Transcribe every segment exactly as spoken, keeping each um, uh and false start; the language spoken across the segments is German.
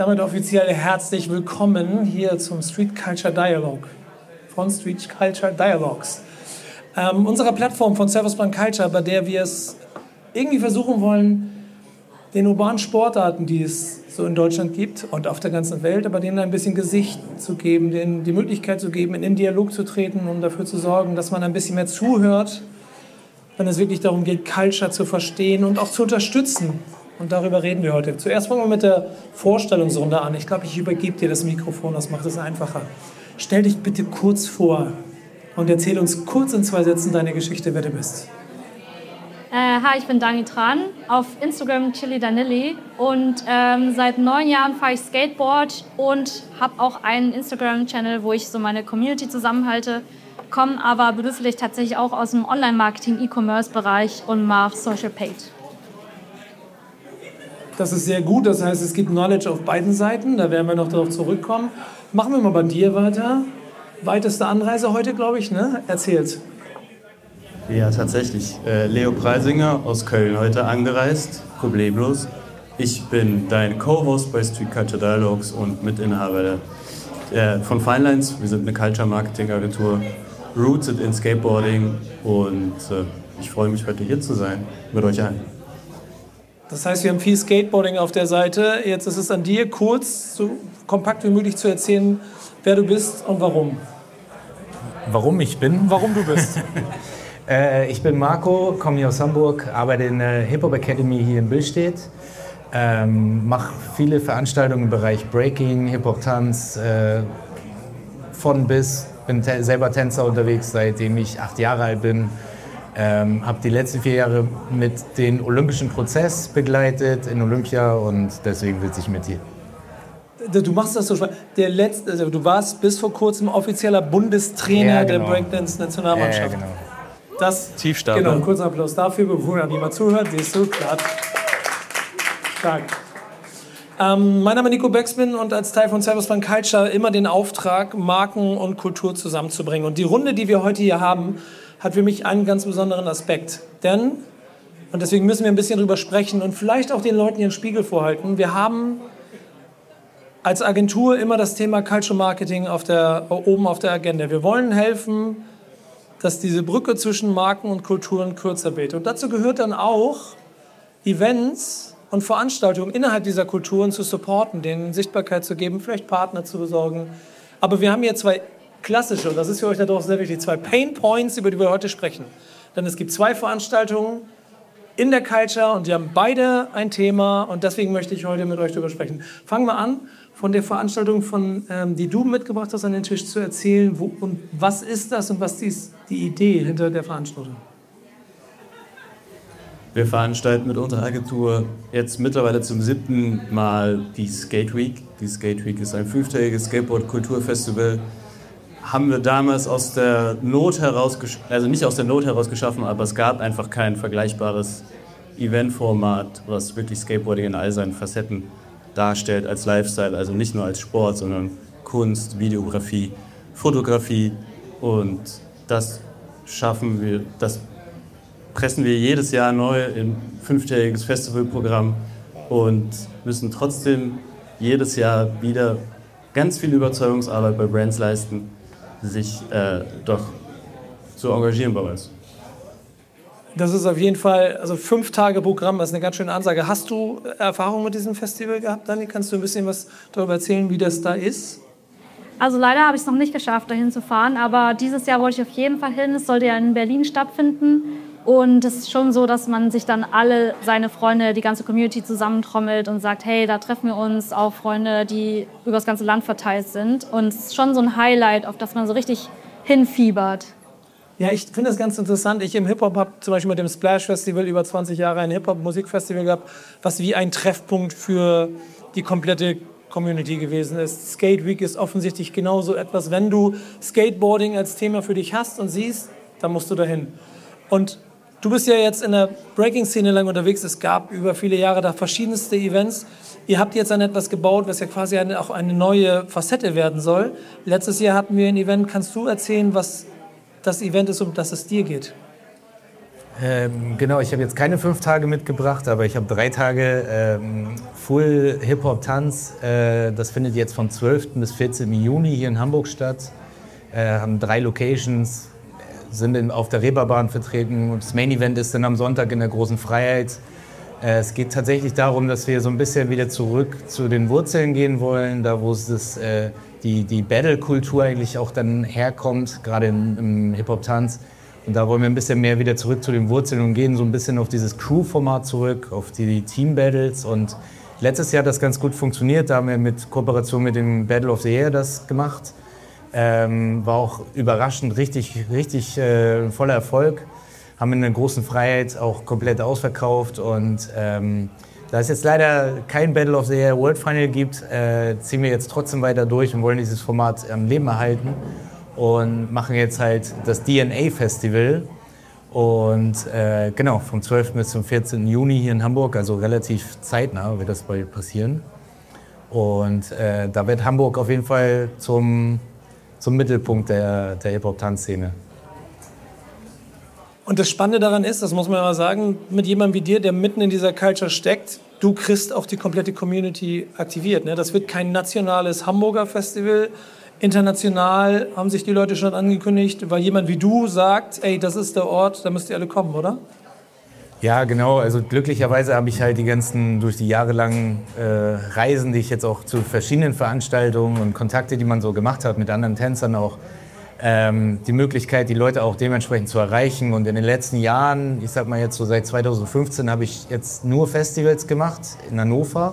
damit offiziell herzlich willkommen hier zum Street Culture Dialogue von Street Culture Dialogues. Ähm, unserer Plattform von Servus-Bahn Culture, bei der wir es irgendwie versuchen wollen, den urbanen Sportarten, die es so in Deutschland gibt und auf der ganzen Welt, aber denen ein bisschen Gesicht zu geben, denen die Möglichkeit zu geben, in den Dialog zu treten, um dafür zu sorgen, dass man ein bisschen mehr zuhört, wenn es wirklich darum geht, Culture zu verstehen und auch zu unterstützen. Und darüber reden wir heute. Zuerst fangen wir mit der Vorstellungsrunde an. Ich glaube, ich übergebe dir das Mikrofon, das macht es einfacher. Stell dich bitte kurz vor und erzähl uns kurz in zwei Sätzen deine Geschichte, wer du bist. Äh, hi, ich bin Dani Tran, auf Instagram Chili Danilli und ähm, seit neun Jahren fahre ich Skateboard und habe auch einen Instagram-Channel, wo ich so meine Community zusammenhalte, komme aber beruflich tatsächlich auch aus dem Online-Marketing, E-Commerce-Bereich und mache Social Paid. Das ist sehr gut, das heißt, es gibt Knowledge auf beiden Seiten, da werden wir noch darauf zurückkommen. Machen wir mal bei dir weiter. Weiteste Anreise heute, glaube ich, ne? Erzähl's. Ja, tatsächlich. Äh, Leo Preisinger aus Köln heute angereist, problemlos. Ich bin dein Co-Host bei Street Culture Dialogues und Mitinhaber der, äh, von Finelines. Wir sind eine Culture-Marketing-Agentur, rooted in Skateboarding und äh, ich freue mich, heute hier zu sein mit euch allen. Das heißt, wir haben viel Skateboarding auf der Seite. Jetzt ist es an dir, kurz, so kompakt wie möglich zu erzählen, wer du bist und warum. Warum ich bin, warum du bist. äh, ich bin Marco, komme hier aus Hamburg, arbeite in der Hip-Hop Academy hier in Billstedt. Ähm, mache viele Veranstaltungen im Bereich Breaking, Hip-Hop-Tanz, äh, von bis. Bin te- selber Tänzer unterwegs, seitdem ich acht Jahre alt bin. Ähm, habe die letzten vier Jahre mit den olympischen Prozess begleitet in Olympia und deswegen sitze ich mit hier. Du machst das so spannend. Der letzte, also du warst bis vor kurzem offizieller Bundestrainer ja, genau. der Breakdance-Nationalmannschaft. Ja, genau. Das, Tiefstapel. Genau, einen kurzen Applaus dafür, bevor dann jemand zuhört. Siehst du, klar. Stark. Ähm, mein Name ist Nico Beckspin und als Teil von Servus-Bahn Culture immer den Auftrag, Marken und Kultur zusammenzubringen. Und die Runde, die wir heute hier haben, hat für mich einen ganz besonderen Aspekt. Denn, und deswegen müssen wir ein bisschen drüber sprechen und vielleicht auch den Leuten ihren Spiegel vorhalten, wir haben als Agentur immer das Thema Culture Marketing auf der, oben auf der Agenda. Wir wollen helfen, dass diese Brücke zwischen Marken und Kulturen kürzer wird. Und dazu gehört dann auch, Events und Veranstaltungen innerhalb dieser Kulturen zu supporten, denen Sichtbarkeit zu geben, vielleicht Partner zu besorgen. Aber wir haben hier zwei klassische, und das ist für euch da draußen sehr wichtig, zwei Pain Points, über die wir heute sprechen. Denn es gibt zwei Veranstaltungen in der Culture und die haben beide ein Thema und deswegen möchte ich heute mit euch darüber sprechen. Fangen wir an, von der Veranstaltung, von, ähm, die du mitgebracht hast, an den Tisch zu erzählen. Wo, und was ist das und was ist die Idee hinter der Veranstaltung? Wir veranstalten mit unserer Agentur jetzt mittlerweile zum siebten Mal die Skate Week. Die Skate Week ist ein fünftägiges Skateboard-Kulturfestival. Haben wir damals aus der Not heraus, also nicht aus der Not heraus geschaffen, aber es gab einfach kein vergleichbares Eventformat, was wirklich Skateboarding in all seinen Facetten darstellt als Lifestyle, also nicht nur als Sport, sondern Kunst, Videografie, Fotografie und das schaffen wir, das pressen wir jedes Jahr neu in fünftägiges Festivalprogramm und müssen trotzdem jedes Jahr wieder ganz viel Überzeugungsarbeit bei Brands leisten, sich äh, doch zu engagieren bei uns. Das ist auf jeden Fall, also fünf Tage Programm, das ist eine ganz schöne Ansage. Hast du Erfahrung mit diesem Festival gehabt, Dani? Kannst du ein bisschen was darüber erzählen, wie das da ist? Also leider habe ich es noch nicht geschafft, dahin zu fahren, aber dieses Jahr wollte ich auf jeden Fall hin. Es sollte ja in Berlin stattfinden und es ist schon so, dass man sich dann alle seine Freunde, die ganze Community zusammentrommelt und sagt, hey, da treffen wir uns, auch Freunde, die über das ganze Land verteilt sind und es ist schon so ein Highlight, auf das man so richtig hinfiebert. Ja, ich finde das ganz interessant. Ich im Hip-Hop habe zum Beispiel mit dem Splash Festival über zwanzig Jahre ein Hip-Hop-Musikfestival gehabt, was wie ein Treffpunkt für die komplette Community gewesen ist. Skate Week ist offensichtlich genauso etwas. Wenn du Skateboarding als Thema für dich hast und siehst, dann musst du dahin. Und du bist ja jetzt in der Breaking-Szene lang unterwegs. Es gab über viele Jahre da verschiedenste Events. Ihr habt jetzt an etwas gebaut, was ja quasi eine, auch eine neue Facette werden soll. Letztes Jahr hatten wir ein Event. Kannst du erzählen, was das Event ist, um das es dir geht? Ähm, genau, ich habe jetzt keine fünf Tage mitgebracht, aber ich habe drei Tage ähm, Full Hip-Hop-Tanz. Äh, das findet jetzt vom zwölften bis vierzehnten Juni hier in Hamburg statt. Äh, haben drei Locations, sind in, auf der Reeperbahn vertreten. Das Main-Event ist dann am Sonntag in der Großen Freiheit. Äh, es geht tatsächlich darum, dass wir so ein bisschen wieder zurück zu den Wurzeln gehen wollen, da wo es das, äh, die, die Battle-Kultur eigentlich auch dann herkommt, gerade im, im Hip-Hop-Tanz. Und da wollen wir ein bisschen mehr wieder zurück zu den Wurzeln und gehen so ein bisschen auf dieses Crew-Format zurück, auf die Team-Battles. Und letztes Jahr hat das ganz gut funktioniert, da haben wir mit Kooperation mit dem Battle of the Year das gemacht. Ähm, war auch überraschend richtig, richtig äh, voller Erfolg. Haben in der Großen Freiheit auch komplett ausverkauft. Und ähm, da es jetzt leider kein Battle of the Year World Final gibt, äh, ziehen wir jetzt trotzdem weiter durch und wollen dieses Format am Leben erhalten. Und machen jetzt halt das D N A Festival. Und äh, genau, vom zwölften bis zum vierzehnten Juni hier in Hamburg, also relativ zeitnah wird das bald passieren. Und äh, da wird Hamburg auf jeden Fall zum zum Mittelpunkt der, der Hip-Hop-Tanzszene. Und das Spannende daran ist, das muss man mal sagen, mit jemandem wie dir, der mitten in dieser Culture steckt, du kriegst auch die komplette Community aktiviert. Ne? Das wird kein nationales Hamburger Festival. International haben sich die Leute schon angekündigt, weil jemand wie du sagt, ey, das ist der Ort, da müsst ihr alle kommen, oder? Ja, genau. Also glücklicherweise habe ich halt die ganzen, durch die jahrelangen äh, Reisen, die ich jetzt auch zu verschiedenen Veranstaltungen und Kontakte, die man so gemacht hat mit anderen Tänzern auch, ähm, die Möglichkeit, die Leute auch dementsprechend zu erreichen. Und in den letzten Jahren, ich sag mal jetzt so seit zweitausendfünfzehn, habe ich jetzt nur Festivals gemacht in Hannover.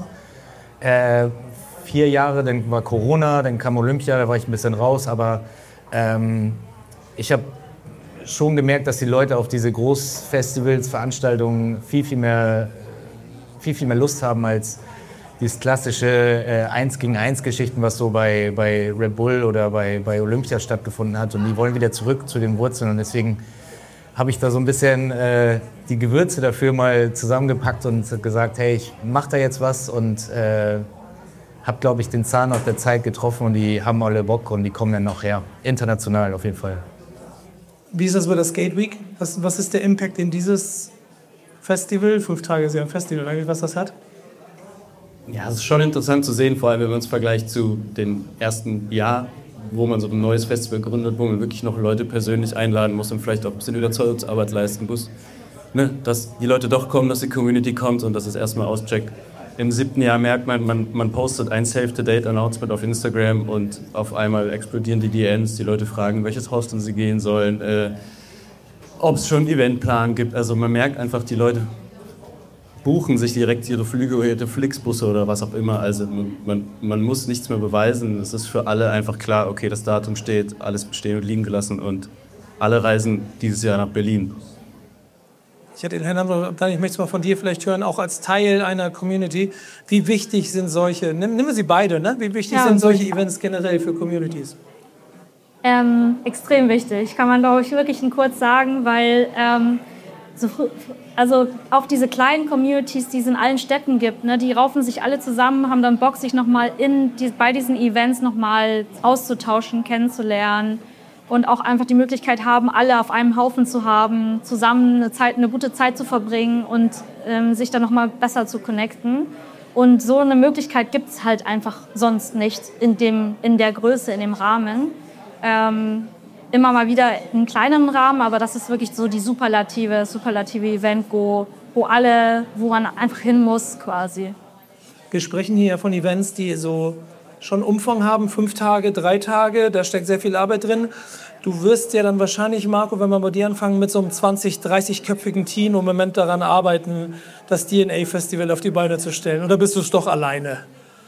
Äh, vier Jahre, dann war Corona, dann kam Olympia, da war ich ein bisschen raus. Aber ähm, ich habe schon gemerkt, dass die Leute auf diese Großfestivals, Veranstaltungen viel, viel mehr, viel, viel mehr Lust haben als dieses klassische äh, eins gegen eins Geschichten, was so bei, bei Red Bull oder bei, bei Olympia stattgefunden hat. Und die wollen wieder zurück zu den Wurzeln. Und deswegen habe ich da so ein bisschen äh, die Gewürze dafür mal zusammengepackt und gesagt, hey, ich mache da jetzt was und äh, habe, glaube ich, den Zahn auf der Zeit getroffen und die haben alle Bock und die kommen dann noch her. International auf jeden Fall. Wie ist das bei der Skate Week? Was, was ist der Impact in dieses Festival? Fünf Tage ist ja ein Festival, was das hat? Ja, es ist schon interessant zu sehen, vor allem wenn man es vergleicht zu dem ersten Jahr, wo man so ein neues Festival gründet, wo man wirklich noch Leute persönlich einladen muss und vielleicht auch ein bisschen Überzeugungsarbeit leisten muss. Ne? Dass die Leute doch kommen, dass die Community kommt und dass es erstmal auscheckt. Im siebten Jahr merkt man, man, man postet ein Save-the-Date-Announcement auf Instagram und auf einmal explodieren die D Ms, die Leute fragen, welches Hostel sie gehen sollen, äh, ob es schon einen Eventplan gibt. Also man merkt einfach, die Leute buchen sich direkt ihre Flüge oder ihre Flixbusse oder was auch immer. Also man, man muss nichts mehr beweisen. Es ist für alle einfach klar, okay, das Datum steht, alles stehen und liegen gelassen und alle reisen dieses Jahr nach Berlin. Ich hätte den Herrn, ich möchte es mal von dir vielleicht hören, auch als Teil einer Community. Wie wichtig sind solche, nimm, nimm sie beide, ne? Wie wichtig ja. sind solche Events generell für Communities? Ähm, extrem wichtig, kann man, glaube ich, wirklich kurz sagen, weil ähm, so, also auch diese kleinen Communities, die es in allen Städten gibt, ne, die raufen sich alle zusammen, haben dann Bock, sich nochmal in die, bei diesen Events nochmal auszutauschen, kennenzulernen. Und auch einfach die Möglichkeit haben, alle auf einem Haufen zu haben, zusammen eine, Zeit, eine gute Zeit zu verbringen und ähm, sich dann noch mal besser zu connecten. Und so eine Möglichkeit gibt es halt einfach sonst nicht in, dem, in der Größe, in dem Rahmen. Ähm, immer mal wieder in kleinen Rahmen, aber das ist wirklich so die superlative, superlative Event, wo, wo alle, wo man einfach hin muss quasi. Wir sprechen hier von Events, die so schon Umfang haben, fünf Tage, drei Tage, da steckt sehr viel Arbeit drin. Du wirst ja dann wahrscheinlich, Marco, wenn wir bei dir anfangen, mit so einem zwanzig-, dreißig-köpfigen Team im Moment daran arbeiten, das D N A Festival auf die Beine zu stellen. Oder bist du es doch alleine?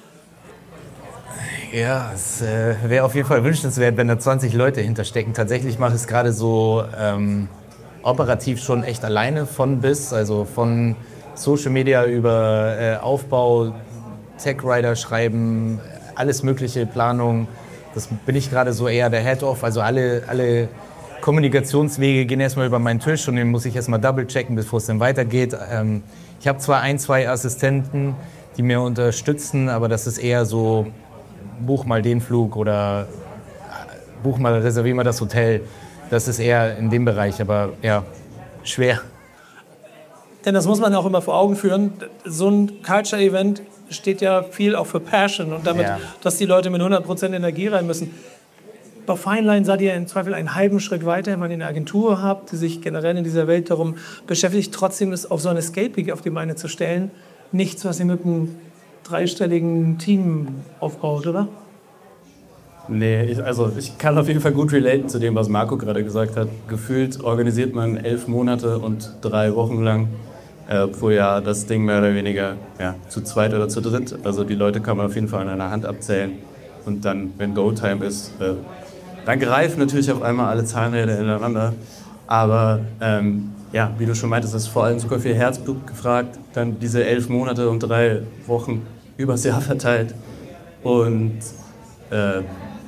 Ja, es äh, wäre auf jeden Fall wünschenswert, wenn da zwanzig Leute hinterstecken. Tatsächlich mache ich es gerade so ähm, operativ schon echt alleine von bis, also von Social Media über äh, Aufbau, Tech-Writer schreiben, alles mögliche, Planung. Das bin ich gerade so eher der Head-Off. Also alle, alle Kommunikationswege gehen erstmal über meinen Tisch und den muss ich erstmal double-checken, bevor es dann weitergeht. Ähm, ich habe zwar ein, zwei Assistenten, die mir unterstützen, aber das ist eher so, buch mal den Flug oder buch mal, reservier mal das Hotel. Das ist eher in dem Bereich, aber ja, schwer. Denn das muss man auch immer vor Augen führen. So ein Culture-Event steht ja viel auch für Passion und damit, ja. dass die Leute mit hundert Prozent Energie rein müssen. Bei Fineline seid ihr im Zweifel einen halben Schritt weiter, weil ihr eine Agentur habt, die sich generell in dieser Welt darum beschäftigt. Trotzdem ist auf so eine Skate Week auf die Beine zu stellen nichts, was ihr mit einem dreistelligen Team aufbaut, oder? Nee, ich, also ich kann auf jeden Fall gut relaten zu dem, was Marco gerade gesagt hat. Gefühlt organisiert man elf Monate und drei Wochen lang äh, pro Jahr das Ding mehr oder weniger ja, zu zweit oder zu dritt. Also die Leute kann man auf jeden Fall an einer Hand abzählen. Und dann, wenn Go-Time ist, äh, dann greifen natürlich auf einmal alle Zahnräder ineinander. Aber ähm, ja, wie du schon meintest, ist vor allem super viel Herzblut gefragt. Dann diese elf Monate und drei Wochen übers Jahr verteilt. Und äh,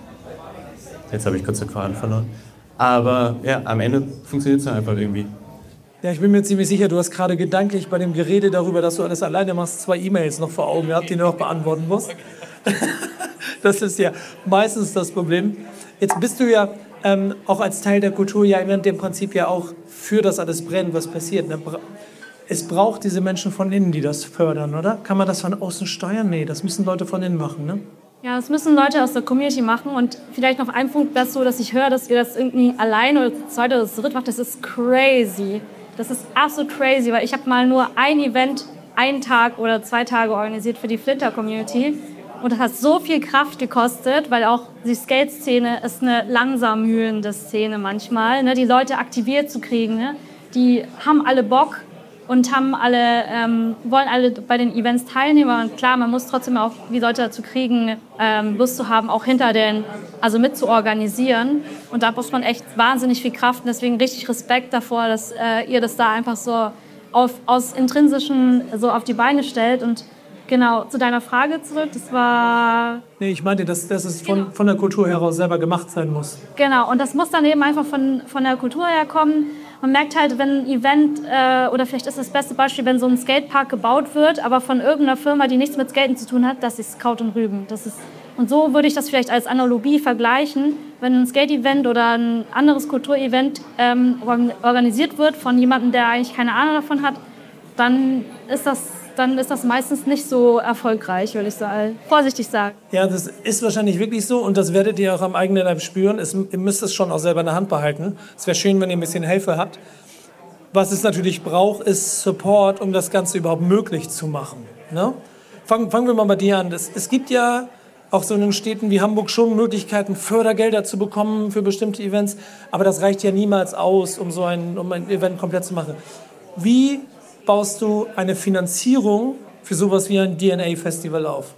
jetzt habe ich kurz den Faden verloren. Aber ja, am Ende funktioniert es dann einfach irgendwie. Ja, ich bin mir ziemlich sicher, du hast gerade gedanklich bei dem Gerede darüber, dass du alles alleine machst, zwei E-Mails noch vor Augen gehabt, die du noch beantworten musst. Das ist ja meistens das Problem. Jetzt bist du ja ähm, auch als Teil der Kultur ja im Prinzip ja auch für das alles brennen, was passiert. Ne? Es braucht diese Menschen von innen, die das fördern, oder? Kann man das von außen steuern? Nee, das müssen Leute von innen machen, ne? Ja, das müssen Leute aus der Community machen. Und vielleicht noch ein Punkt, das so, dass ich höre, dass ihr das irgendwie allein oder zu zweit oder zu dritt macht. Das ist crazy. Das ist absolut crazy, weil ich habe mal nur ein Event, einen Tag oder zwei Tage organisiert für die Flinter-Community. Und das hat so viel Kraft gekostet, weil auch die Skate-Szene ist eine langsam mühlende Szene manchmal, ne? Die Leute aktiviert zu kriegen. Ne? Die haben alle Bock und haben alle, ähm, wollen alle bei den Events teilnehmen. Und klar, man muss trotzdem auch die Leute dazu kriegen, ähm, Lust zu haben, auch hinter den, also mit zu organisieren. Und da muss man echt wahnsinnig viel Kraft. Und deswegen richtig Respekt davor, dass äh, ihr das da einfach so auf, aus Intrinsischen so auf die Beine stellt. Und genau, zu deiner Frage zurück, das war... Nee, ich meinte, dass, dass es von, genau. von der Kultur heraus selber gemacht sein muss. Genau, und das muss dann eben einfach von, von der Kultur herkommen. Man merkt halt, wenn ein Event, äh, oder vielleicht ist das beste Beispiel, wenn so ein Skatepark gebaut wird, aber von irgendeiner Firma, die nichts mit Skaten zu tun hat, das ist Kraut und Rüben. Das ist, und so würde ich das vielleicht als Analogie vergleichen. Wenn ein Skate-Event oder ein anderes Kulturevent ähm, organisiert wird von jemandem, der eigentlich keine Ahnung davon hat, dann ist das... dann ist das meistens nicht so erfolgreich, würde ich sagen. Vorsichtig sagen. Ja, das ist wahrscheinlich wirklich so und das werdet ihr auch am eigenen Leib spüren. Es, ihr müsst es schon auch selber in der Hand behalten. Es wäre schön, wenn ihr ein bisschen Hilfe habt. Was es natürlich braucht, ist Support, um das Ganze überhaupt möglich zu machen. Ne? Fangen, fangen wir mal bei dir an. Es, es gibt ja auch so in den Städten wie Hamburg schon Möglichkeiten, Fördergelder zu bekommen für bestimmte Events. Aber das reicht ja niemals aus, um so ein, um ein Event komplett zu machen. Wie baust du eine Finanzierung für sowas wie ein D N A-Festival auf?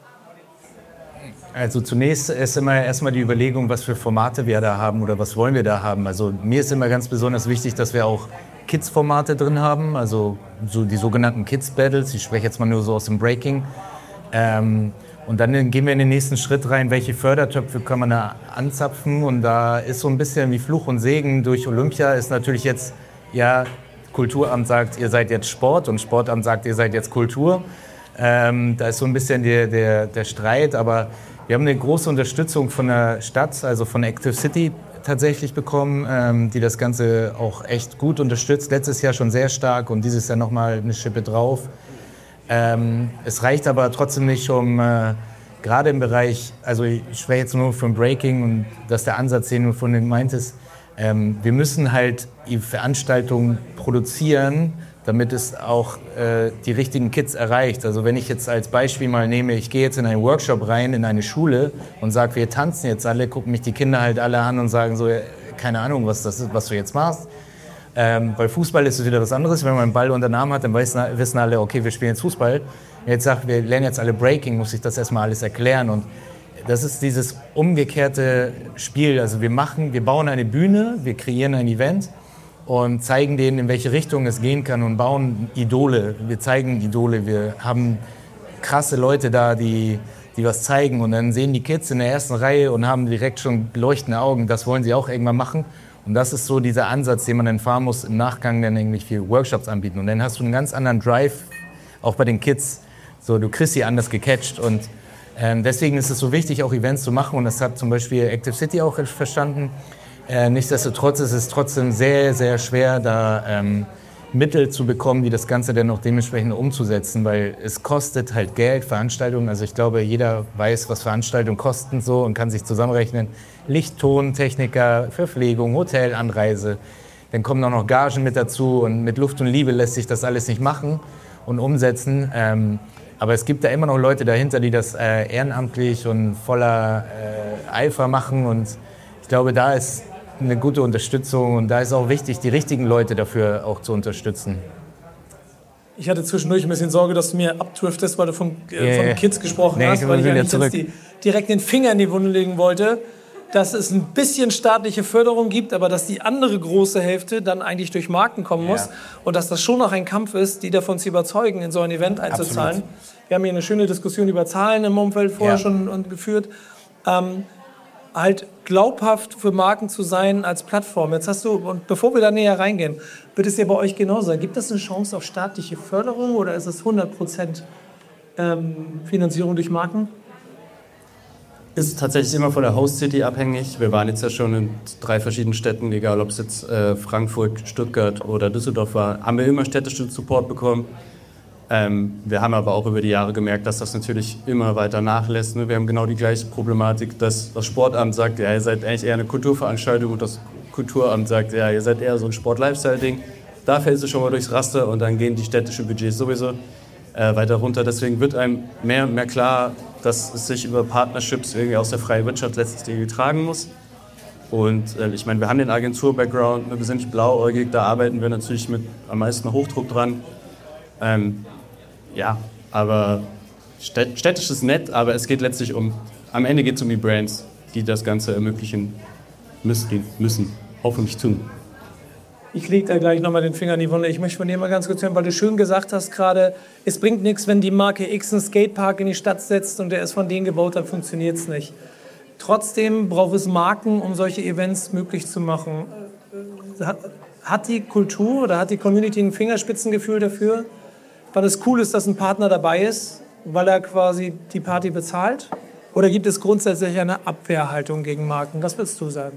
Also zunächst ist immer erstmal die Überlegung, was für Formate wir da haben oder was wollen wir da haben. Also mir ist immer ganz besonders wichtig, dass wir auch Kids-Formate drin haben, also so die sogenannten Kids-Battles. Ich spreche jetzt mal nur so aus dem Breaking. Ähm, und dann gehen wir in den nächsten Schritt rein, welche Fördertöpfe kann man da anzapfen. Und da ist so ein bisschen wie Fluch und Segen durch Olympia ist natürlich jetzt, ja, Kulturamt sagt, ihr seid jetzt Sport und Sportamt sagt, ihr seid jetzt Kultur. Ähm, da ist so ein bisschen der, der, der Streit, aber wir haben eine große Unterstützung von der Stadt, also von Active City tatsächlich bekommen, ähm, die das Ganze auch echt gut unterstützt. Letztes Jahr schon sehr stark und dieses Jahr nochmal eine Schippe drauf. Ähm, es reicht aber trotzdem nicht, um äh, gerade im Bereich, also ich spreche jetzt nur vom Breaking und dass der Ansatz, den du von dem meintest, Ähm, wir müssen halt die Veranstaltungen produzieren, damit es auch äh, die richtigen Kids erreicht. Also wenn ich jetzt als Beispiel mal nehme, ich gehe jetzt in einen Workshop rein, in eine Schule und sage, wir tanzen jetzt alle, gucken mich die Kinder halt alle an und sagen so, keine Ahnung, was das ist, was du jetzt machst. Ähm, bei Fußball ist es wieder was anderes. Wenn man einen Ball unter den Arm hat, dann weiß, wissen alle, okay, wir spielen jetzt Fußball. Jetzt sagt, wir lernen jetzt alle Breaking, muss ich das erstmal alles erklären. Und das ist dieses umgekehrte Spiel. Also wir machen, wir bauen eine Bühne, wir kreieren ein Event und zeigen denen, in welche Richtung es gehen kann und bauen Idole. Wir zeigen Idole, wir haben krasse Leute da, die, die was zeigen. Und dann sehen die Kids in der ersten Reihe und haben direkt schon leuchtende Augen. Das wollen sie auch irgendwann machen. Und das ist so dieser Ansatz, den man dann fahren muss, im Nachgang dann irgendwie für Workshops anbieten. Und dann hast du einen ganz anderen Drive, auch bei den Kids. So, du kriegst sie anders gecatcht und Ähm, deswegen ist es so wichtig, auch Events zu machen und das hat zum Beispiel Active City auch verstanden. Äh, nichtsdestotrotz ist es trotzdem sehr, sehr schwer, da ähm, Mittel zu bekommen, die das Ganze dann noch dementsprechend umzusetzen, weil es kostet halt Geld, Veranstaltungen. Also ich glaube, jeder weiß, was Veranstaltungen kosten so und kann sich zusammenrechnen. Licht, Ton, Techniker, Verpflegung, Hotel, Anreise. Dann kommen auch noch Gagen mit dazu und mit Luft und Liebe lässt sich das alles nicht machen und umsetzen. Ähm, aber es gibt da immer noch Leute dahinter, die das äh, ehrenamtlich und voller äh, Eifer machen und ich glaube, da ist eine gute Unterstützung und da ist auch wichtig, die richtigen Leute dafür auch zu unterstützen. Ich hatte zwischendurch ein bisschen Sorge, dass du mir abdriftest, weil du von, äh, yeah. von den Kids gesprochen nee, hast, weil ich eigentlich zurück. jetzt die, direkt den Finger in die Wunde legen wollte, dass es ein bisschen staatliche Förderung gibt, aber dass die andere große Hälfte dann eigentlich durch Marken kommen muss Ja. und dass das schon noch ein Kampf ist, die davon zu überzeugen, in so ein Event einzuzahlen. Absolut. Wir haben hier eine schöne Diskussion über Zahlen im Umfeld vorher Ja. schon und geführt. Ähm, halt glaubhaft für Marken zu sein als Plattform. Jetzt hast du, und bevor wir da näher reingehen, wird es ja bei euch genauso sein. Gibt es eine Chance auf staatliche Förderung oder ist es hundert Prozent ähm, Finanzierung durch Marken? Ist tatsächlich immer von der Host City abhängig. Wir waren jetzt ja schon in drei verschiedenen Städten, egal ob es jetzt äh, Frankfurt, Stuttgart oder Düsseldorf war, haben wir immer städtischen Support bekommen. Ähm, wir haben aber auch über die Jahre gemerkt, dass das natürlich immer weiter nachlässt. Ne? Wir haben genau die gleiche Problematik, dass das Sportamt sagt, ja, ihr seid eigentlich eher eine Kulturveranstaltung und das Kulturamt sagt, ja, ihr seid eher so ein Sport-Lifestyle-Ding. Da fällt es schon mal durchs Raster und dann gehen die städtischen Budgets sowieso äh, weiter runter. Deswegen wird einem mehr und mehr klar, dass es sich über Partnerships irgendwie aus der freien Wirtschaft letztlich tragen muss. Und äh, ich meine, wir haben den Agentur-Background, wir sind nicht blauäugig, da arbeiten wir natürlich mit am meisten Hochdruck dran. Ähm, ja, aber städtisch ist nett, aber es geht letztlich um, am Ende geht es um die Brands, die das Ganze ermöglichen müssen, müssen hoffentlich tun. Ich lege da gleich nochmal den Finger in die Wunde. Ich möchte von dir mal ganz kurz hören, weil du schön gesagt hast gerade, es bringt nichts, wenn die Marke X einen Skatepark in die Stadt setzt und der ist von denen gebaut, dann funktioniert es nicht. Trotzdem braucht es Marken, um solche Events möglich zu machen. Hat, hat die Kultur oder hat die Community ein Fingerspitzengefühl dafür, weil es cool ist, dass ein Partner dabei ist, weil er quasi die Party bezahlt? Oder gibt es grundsätzlich eine Abwehrhaltung gegen Marken? Was würdest du sagen?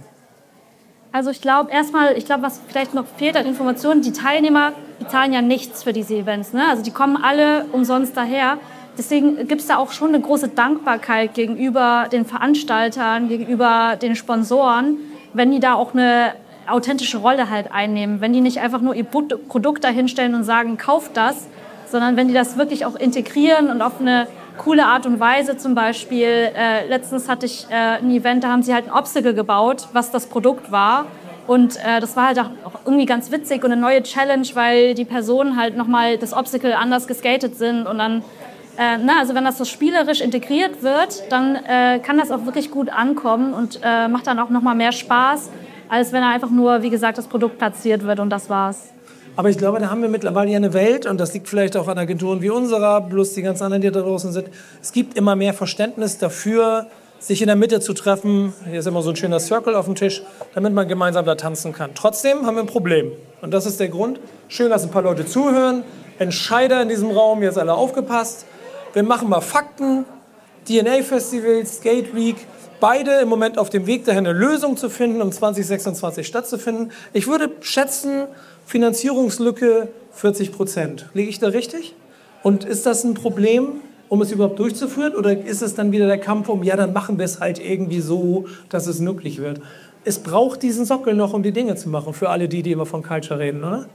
Also ich glaube erstmal, ich glaube, was vielleicht noch fehlt an Informationen, die Teilnehmer bezahlen ja nichts für diese Events. Ne? Also die kommen alle umsonst daher. Deswegen gibt es da auch schon eine große Dankbarkeit gegenüber den Veranstaltern, gegenüber den Sponsoren, wenn die da auch eine authentische Rolle halt einnehmen. Wenn die nicht einfach nur ihr Produkt dahinstellen und sagen, kauft das, sondern wenn die das wirklich auch integrieren und auf eine coole Art und Weise. Zum Beispiel, äh, letztens hatte ich äh, ein Event, da haben sie halt ein Obstacle gebaut, was das Produkt war. Und äh, das war halt auch irgendwie ganz witzig und eine neue Challenge, weil die Personen halt nochmal das Obstacle anders geskatet sind. Und dann, äh, na, also wenn das so spielerisch integriert wird, dann äh, kann das auch wirklich gut ankommen und äh, macht dann auch nochmal mehr Spaß, als wenn einfach nur, wie gesagt, das Produkt platziert wird und das war's. Aber ich glaube, da haben wir mittlerweile ja eine Welt, und das liegt vielleicht auch an Agenturen wie unserer, plus die ganz anderen, die da draußen sind. Es gibt immer mehr Verständnis dafür, sich in der Mitte zu treffen. Hier ist immer so ein schöner Circle auf dem Tisch, damit man gemeinsam da tanzen kann. Trotzdem haben wir ein Problem. Und das ist der Grund. Schön, dass ein paar Leute zuhören. Entscheider in diesem Raum, jetzt alle aufgepasst. Wir machen mal Fakten. D N A-Festival, Skate Week. Beide im Moment auf dem Weg dahin, eine Lösung zu finden, um zwanzig sechsundzwanzig stattzufinden. Ich würde schätzen, Finanzierungslücke vierzig Prozent. Liege ich da richtig? Und ist das ein Problem, um es überhaupt durchzuführen? Oder ist es dann wieder der Kampf um, ja, dann machen wir es halt irgendwie so, dass es möglich wird? Es braucht diesen Sockel noch, um die Dinge zu machen, für alle die, die immer von Culture reden, oder?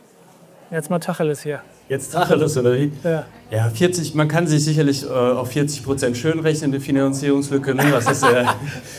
Jetzt mal Tacheles hier. Jetzt Tacheles, oder wie? Ja. Ja, vierzig, man kann sich sicherlich äh, auf vierzig Prozent schön rechnen, die Finanzierungslücke. Ne? Was ist, äh,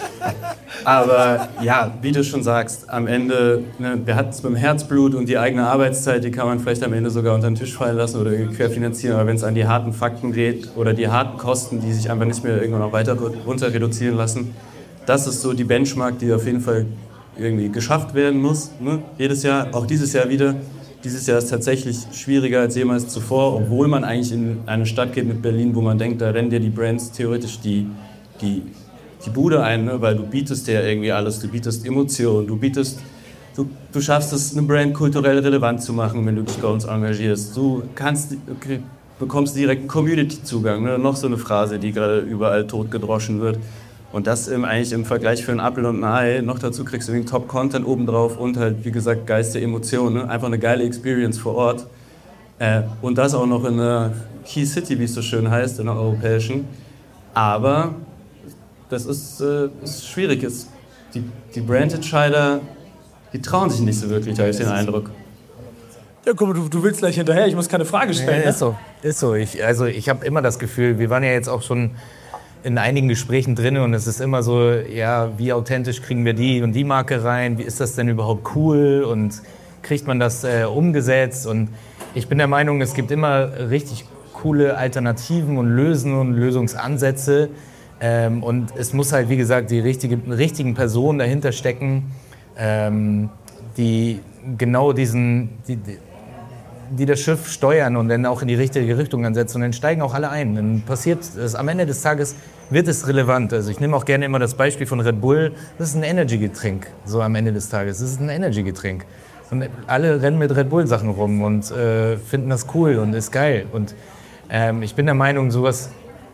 aber ja, wie du schon sagst, am Ende, ne, wir hatten es mit dem Herzblut und die eigene Arbeitszeit, die kann man vielleicht am Ende sogar unter den Tisch fallen lassen oder querfinanzieren. Aber wenn es an die harten Fakten geht oder die harten Kosten, die sich einfach nicht mehr irgendwann noch weiter runter reduzieren lassen, das ist so die Benchmark, die auf jeden Fall irgendwie geschafft werden muss. Ne? Jedes Jahr, auch dieses Jahr wieder. Dieses Jahr ist tatsächlich schwieriger als jemals zuvor, obwohl man eigentlich in eine Stadt geht mit Berlin, wo man denkt, da rennen dir die Brands theoretisch die, die, die Bude ein, ne? Weil du bietest ja irgendwie alles, du bietest Emotionen, du bietest, du, du schaffst es, eine Brand kulturell relevant zu machen, wenn du dich bei uns engagierst. Du kannst, okay, bekommst direkt einen Community-Zugang, ne? Noch so eine Phrase, die gerade überall totgedroschen wird. Und das im, eigentlich im Vergleich für ein Apfel und ein Ei. Noch dazu kriegst du den Top-Content obendrauf und halt, wie gesagt, Geist der Emotionen. Ne? Einfach eine geile Experience vor Ort. Äh, und das auch noch in einer Key City, wie es so schön heißt, in einer europäischen. Aber das ist, äh, ist schwierig. Es, die, die Brandentscheider, die trauen sich nicht so wirklich, habe ich den Eindruck. Ja, guck mal, du, du willst gleich hinterher, ich muss keine Frage stellen. Ja, ist so, ist so. Ich, also ich habe immer das Gefühl, wir waren ja jetzt auch schon in einigen Gesprächen drin und es ist immer so, ja, wie authentisch kriegen wir die und die Marke rein, wie ist das denn überhaupt cool und kriegt man das äh, umgesetzt? Und ich bin der Meinung, es gibt immer richtig coole Alternativen und Lösungen und Lösungsansätze ähm, und es muss halt, wie gesagt, die richtige, richtigen Personen dahinter stecken, ähm, die genau diesen, die, die das Schiff steuern und dann auch in die richtige Richtung ansetzen und dann steigen auch alle ein. Dann passiert es, am Ende des Tages wird es relevant. Also ich nehme auch gerne immer das Beispiel von Red Bull. Das ist ein Energy-Getränk, so am Ende des Tages. Das ist ein Energy-Getränk. Und alle rennen mit Red Bull-Sachen rum und äh, finden das cool und ist geil. Und ähm, ich bin der Meinung, sowas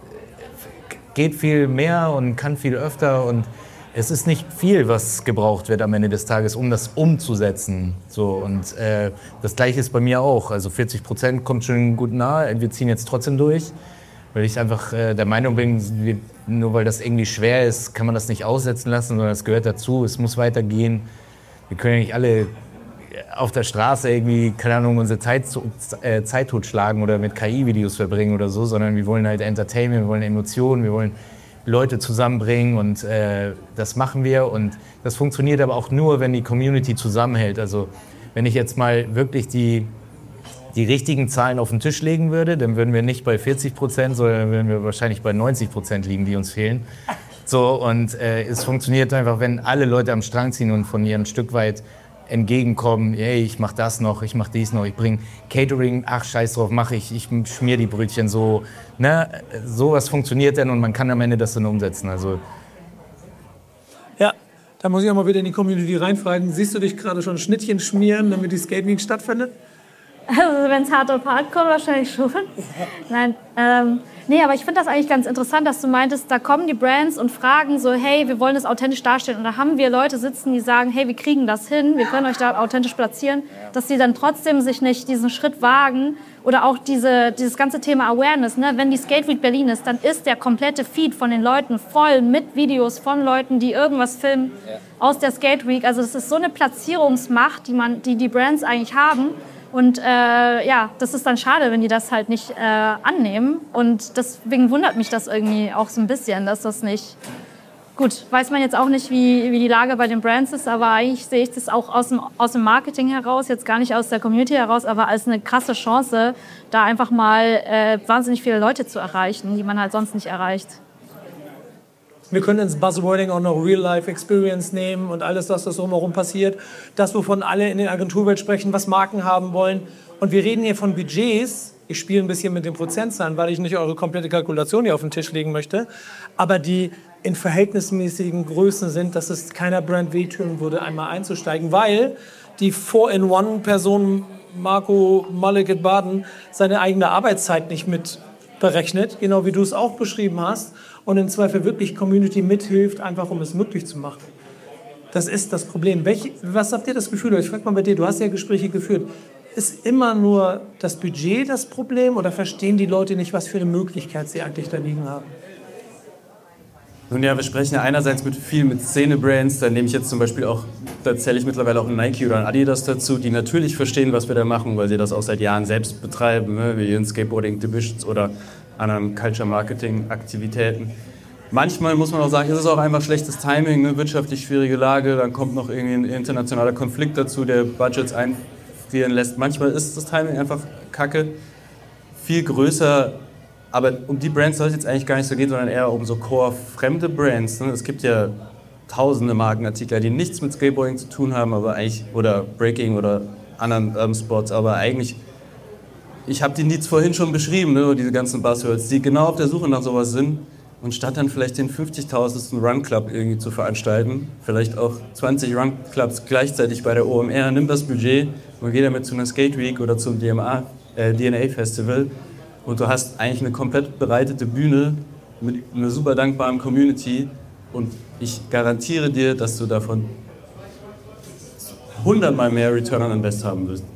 geht viel mehr und kann viel öfter und es ist nicht viel, was gebraucht wird am Ende des Tages, um das umzusetzen. So, und äh, das Gleiche ist bei mir auch. Also vierzig Prozent kommt schon gut nahe. Wir ziehen jetzt trotzdem durch, weil ich einfach äh, der Meinung bin, wir, nur weil das irgendwie schwer ist, kann man das nicht aussetzen lassen, sondern es gehört dazu. Es muss weitergehen. Wir können ja nicht alle auf der Straße irgendwie, keine Ahnung, unsere Zeit, äh, Zeit totschlagen oder mit K I-Videos verbringen oder so, sondern wir wollen halt Entertainment, wir wollen Emotionen, wir wollen Leute zusammenbringen und äh, das machen wir und das funktioniert aber auch nur, wenn die Community zusammenhält. Also wenn ich jetzt mal wirklich die, die richtigen Zahlen auf den Tisch legen würde, dann würden wir nicht bei vierzig Prozent, sondern würden wir wahrscheinlich bei neunzig Prozent liegen, die uns fehlen. So, und äh, es funktioniert einfach, wenn alle Leute am Strang ziehen und von ihr ein Stück weit entgegenkommen, hey, ich mach das noch, ich mach dies noch, ich bring Catering, ach scheiß drauf, mach ich, ich schmier die Brötchen so, ne, sowas funktioniert dann und man kann am Ende das dann umsetzen, also. Ja, da muss ich auch mal wieder in die Community reinfragen, siehst du dich gerade schon Schnittchen schmieren, damit die Skate Week stattfindet? Also wenn es hart auf hart kommt, wahrscheinlich schon. Nein, ähm, nee, aber ich finde das eigentlich ganz interessant, dass du meintest, da kommen die Brands und fragen so, hey, wir wollen das authentisch darstellen. Und da haben wir Leute sitzen, die sagen, hey, wir kriegen das hin, wir können euch da authentisch platzieren. Dass sie dann trotzdem sich nicht diesen Schritt wagen oder auch diese, dieses ganze Thema Awareness. Ne? Wenn die Skate Week Berlin ist, dann ist der komplette Feed von den Leuten voll mit Videos von Leuten, die irgendwas filmen aus der Skate Week. Also das ist so eine Platzierungsmacht, die, man, die die Brands eigentlich haben. Und äh, ja, das ist dann schade, wenn die das halt nicht äh, annehmen. Und deswegen wundert mich das irgendwie auch so ein bisschen, dass das nicht... Gut, weiß man jetzt auch nicht, wie, wie die Lage bei den Brands ist, aber eigentlich sehe ich das auch aus dem, aus dem Marketing heraus, jetzt gar nicht aus der Community heraus, aber als eine krasse Chance, da einfach mal äh, wahnsinnig viele Leute zu erreichen, die man halt sonst nicht erreicht. Wir können ins Buzzwording auch noch Real-Life-Experience nehmen und alles, was das drumherum passiert. Das, wovon alle in der Agenturwelt sprechen, was Marken haben wollen. Und wir reden hier von Budgets. Ich spiele ein bisschen mit den Prozentzahlen, weil ich nicht eure komplette Kalkulation hier auf den Tisch legen möchte. Aber die in verhältnismäßigen Größen sind, dass es keiner Brand wehtun würde, einmal einzusteigen. Weil die Four-in-One-Person Marco Maleket-Baden seine eigene Arbeitszeit nicht mit berechnet. Genau wie du es auch beschrieben hast. Und im Zweifel wirklich Community mithilft, einfach um es möglich zu machen. Das ist das Problem. Welch, was habt ihr das Gefühl? Ich frage mal bei dir, du hast ja Gespräche geführt. Ist immer nur das Budget das Problem oder verstehen die Leute nicht, was für eine Möglichkeit sie eigentlich da liegen haben? Nun ja, wir sprechen ja einerseits mit viel mit Szene-Brands, da nehme ich jetzt zum Beispiel auch, da zähle ich mittlerweile auch ein Nike oder ein Adidas dazu, die natürlich verstehen, was wir da machen, weil sie das auch seit Jahren selbst betreiben, ne? Wie in Skateboarding Divisions oder anderen Culture-Marketing-Aktivitäten. Manchmal muss man auch sagen, ist es auch einfach schlechtes Timing, eine wirtschaftlich schwierige Lage, dann kommt noch irgendwie ein internationaler Konflikt dazu, der Budgets einfrieren lässt. Manchmal ist das Timing einfach kacke, viel größer, aber um die Brands soll es jetzt eigentlich gar nicht so gehen, sondern eher um so core-fremde Brands. Es gibt ja tausende Markenartikler, die nichts mit Skateboarding zu tun haben, aber eigentlich, oder Breaking oder anderen ähm, Sports, aber eigentlich, ich habe die Needs vorhin schon beschrieben, ne, diese ganzen Buzzwords, die genau auf der Suche nach sowas sind. Und statt dann vielleicht den fünfzigtausendsten Run Club irgendwie zu veranstalten, vielleicht auch zwanzig Run Clubs gleichzeitig bei der O M R, nimm das Budget und geh damit zu einer Skate Week oder zum D M A, äh, D N A Festival und du hast eigentlich eine komplett bereitete Bühne mit einer super dankbaren Community Und ich garantiere dir, dass du davon hundertmal mehr Return on Invest haben wirst.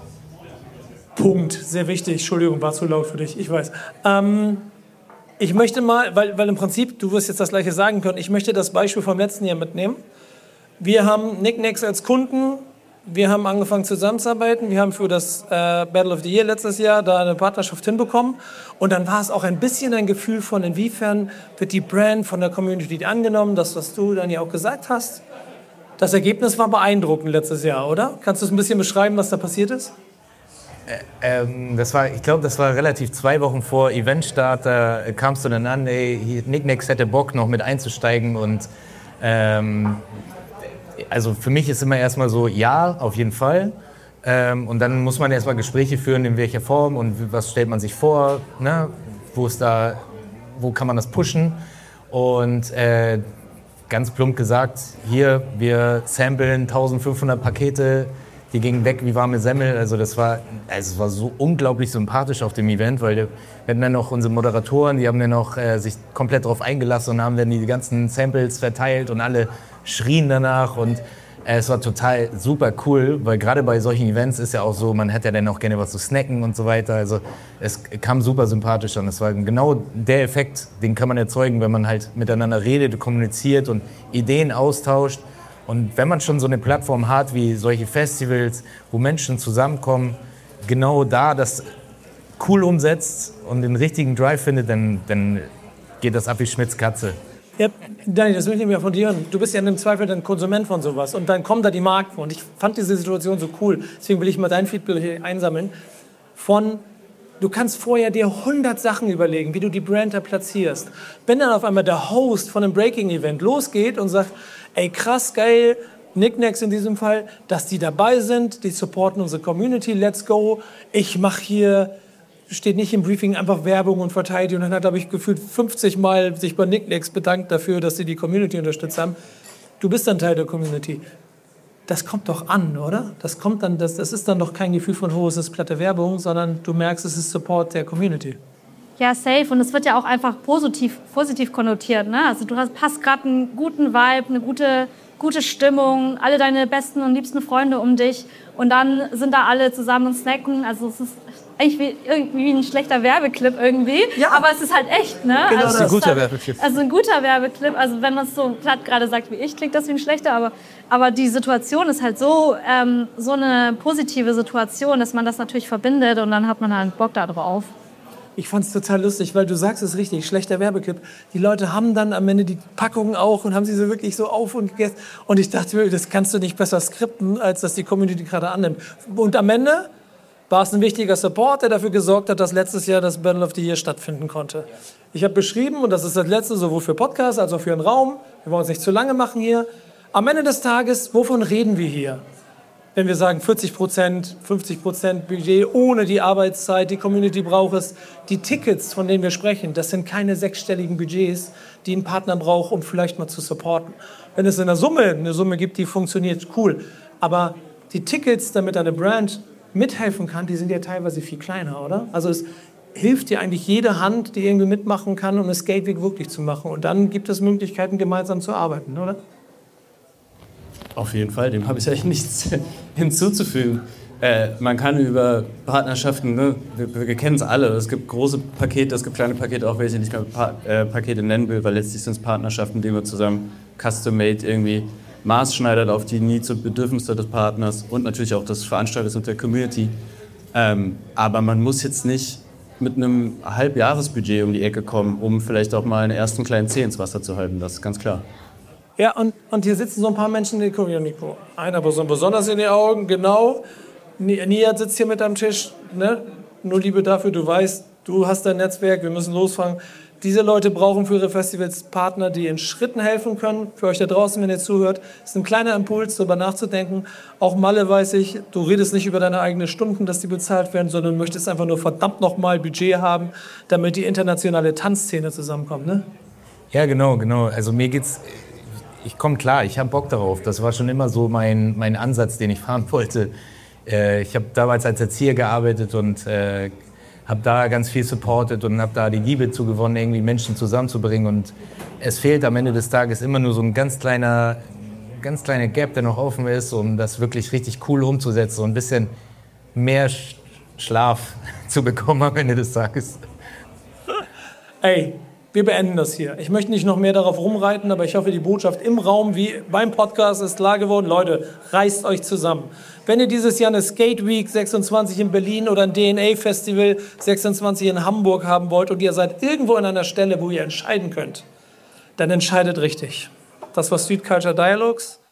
Punkt, sehr wichtig. Entschuldigung, war zu laut für dich, ich weiß. Ähm, ich möchte mal, weil, weil im Prinzip, du wirst jetzt das Gleiche sagen können, ich möchte das Beispiel vom letzten Jahr mitnehmen. Wir haben Knickknacks als Kunden, wir haben angefangen zusammenzuarbeiten, wir haben für das äh, Battle of the Year letztes Jahr da eine Partnerschaft hinbekommen und dann war es auch ein bisschen ein Gefühl von, inwiefern wird die Brand von der Community angenommen, das, was du dann ja auch gesagt hast. Das Ergebnis war beeindruckend letztes Jahr, oder? Kannst du es ein bisschen beschreiben, was da passiert ist? Ähm, das war, ich glaube, das war relativ zwei Wochen vor Eventstart. Da kamst du dann an, ey, Knickknacks hätte Bock, noch mit einzusteigen. Und ähm, also für mich ist immer erstmal so, ja, auf jeden Fall. Ähm, und dann muss man erstmal Gespräche führen, in welcher Form und was stellt man sich vor, ne? Wo ist da, wo kann man das pushen? Und äh, ganz plump gesagt, hier, wir samplen eintausendfünfhundert Pakete. Die gingen weg wie warme Semmel. Also das war, also es war so unglaublich sympathisch auf dem Event, weil wir hatten dann noch unsere Moderatoren, die haben dann noch äh, sich komplett drauf eingelassen und haben dann die ganzen Samples verteilt und alle schrien danach und äh, es war total super cool, weil gerade bei solchen Events ist ja auch so, man hätte ja dann auch gerne was zu snacken und so weiter. Also es kam super sympathisch an. Es war genau der Effekt, den kann man erzeugen, wenn man halt miteinander redet, kommuniziert und Ideen austauscht. Und wenn man schon so eine Plattform hat wie solche Festivals, wo Menschen zusammenkommen, genau da das cool umsetzt und den richtigen Drive findet, dann, dann geht das ab wie Schmitz Katze. Ja, Dani, das will ich nämlich auch von dir hören. Du bist ja im Zweifel ein Konsument von sowas und dann kommen da die Marken. Und ich fand diese Situation so cool, deswegen will ich mal dein Feedback hier einsammeln. Von, du kannst vorher dir hundert Sachen überlegen, wie du die Brand da platzierst. Wenn dann auf einmal der Host von einem Breaking-Event losgeht und sagt, ey, krass, geil, Knickknacks in diesem Fall, dass die dabei sind, die supporten unsere Community, let's go. Ich mache hier, steht nicht im Briefing, einfach Werbung und Verteidigung. Und dann hat, habe ich gefühlt fünfzig Mal sich bei Knickknacks bedankt dafür, dass sie die Community unterstützt haben. Du bist dann Teil der Community. Das kommt doch an, oder? Das kommt dann, das, das ist dann doch kein Gefühl von, oh, es ist platte Werbung, sondern du merkst, es ist Support der Community. Ja, safe. Und es wird ja auch einfach positiv, positiv konnotiert. Ne? Also du hast, hast gerade einen guten Vibe, eine gute, gute Stimmung, alle deine besten und liebsten Freunde um dich. Und dann sind da alle zusammen und snacken. Also es ist eigentlich wie, irgendwie ein schlechter Werbeclip irgendwie. Ja. Aber es ist halt echt, ne? Genau, also das ist ein guter halt, Werbeclip. Also ein guter Werbeclip. Also wenn man es so platt gerade sagt wie ich, klingt das wie ein schlechter. Aber, aber die Situation ist halt so, ähm, so eine positive Situation, dass man das natürlich verbindet. Und dann hat man halt Bock da drauf. Ich fand es total lustig, weil du sagst es richtig, schlechter Werbeclip. Die Leute haben dann am Ende die Packungen auch und haben sie so wirklich so auf und gegessen. Und ich dachte, das kannst du nicht besser skripten, als dass die Community gerade annimmt. Und am Ende war es ein wichtiger Support, der dafür gesorgt hat, dass letztes Jahr das Battle of the Year stattfinden konnte. Ich habe beschrieben, und das ist das Letzte, sowohl für Podcasts als auch für einen Raum, wir wollen uns nicht zu lange machen hier, am Ende des Tages, wovon reden wir hier? Wenn wir sagen vierzig Prozent, fünfzig Prozent Budget ohne die Arbeitszeit, die Community braucht es. Die Tickets, von denen wir sprechen, das sind keine sechsstelligen Budgets, die ein Partner braucht, um vielleicht mal zu supporten. Wenn es in der Summe eine Summe gibt, die funktioniert, cool. Aber die Tickets, damit eine Brand mithelfen kann, die sind ja teilweise viel kleiner, oder? Also es hilft dir eigentlich jede Hand, die irgendwie mitmachen kann, um das Gateway wirklich zu machen. Und dann gibt es Möglichkeiten, gemeinsam zu arbeiten, oder? Auf jeden Fall, dem habe ich eigentlich nichts hinzuzufügen. Äh, man kann über Partnerschaften, ne, wir, wir kennen es alle, es gibt große Pakete, es gibt kleine Pakete, auch welche ich nicht mehr pa äh, Pakete nennen will, weil letztlich sind es Partnerschaften, die wir zusammen custom-made irgendwie maßschneidert auf die Needs und Bedürfnisse des Partners und natürlich auch des Veranstalters und der Community. Ähm, aber man muss jetzt nicht mit einem Halbjahresbudget um die Ecke kommen, um vielleicht auch mal einen ersten kleinen Zeh ins Wasser zu halten, das ist ganz klar. Ja, und, und hier sitzen so ein paar Menschen, die gucken ja Nico. Einer besonders in die Augen, genau. Nihat sitzt hier mit am Tisch. Ne? Nur Liebe dafür, du weißt, du hast dein Netzwerk, wir müssen losfangen. Diese Leute brauchen für ihre Festivals Partner, die in Schritten helfen können. Für euch da draußen, wenn ihr zuhört, ist ein kleiner Impuls, darüber nachzudenken. Auch Malle weiß ich, du redest nicht über deine eigenen Stunden, dass die bezahlt werden, sondern möchtest einfach nur verdammt nochmal Budget haben, damit die internationale Tanzszene zusammenkommt. Ne? Ja, genau, genau. Also mir geht's... Ich komme klar, ich habe Bock darauf. Das war schon immer so mein, mein Ansatz, den ich fahren wollte. Äh, ich habe damals als Erzieher gearbeitet und äh, habe da ganz viel supportet und habe da die Liebe zugewonnen, irgendwie Menschen zusammenzubringen. Und es fehlt am Ende des Tages immer nur so ein ganz kleiner, ganz kleiner Gap, der noch offen ist, um das wirklich richtig cool umzusetzen und ein bisschen mehr Sch- Schlaf zu bekommen am Ende des Tages. Ey, wir beenden das hier. Ich möchte nicht noch mehr darauf rumreiten, aber ich hoffe, die Botschaft im Raum wie beim Podcast ist klar geworden. Leute, reißt euch zusammen. Wenn ihr dieses Jahr eine Skate Week sechsundzwanzig in Berlin oder ein D N A Festival sechsundzwanzig in Hamburg haben wollt und ihr seid irgendwo an einer Stelle, wo ihr entscheiden könnt, dann entscheidet richtig. Das war Street Culture Dialogues.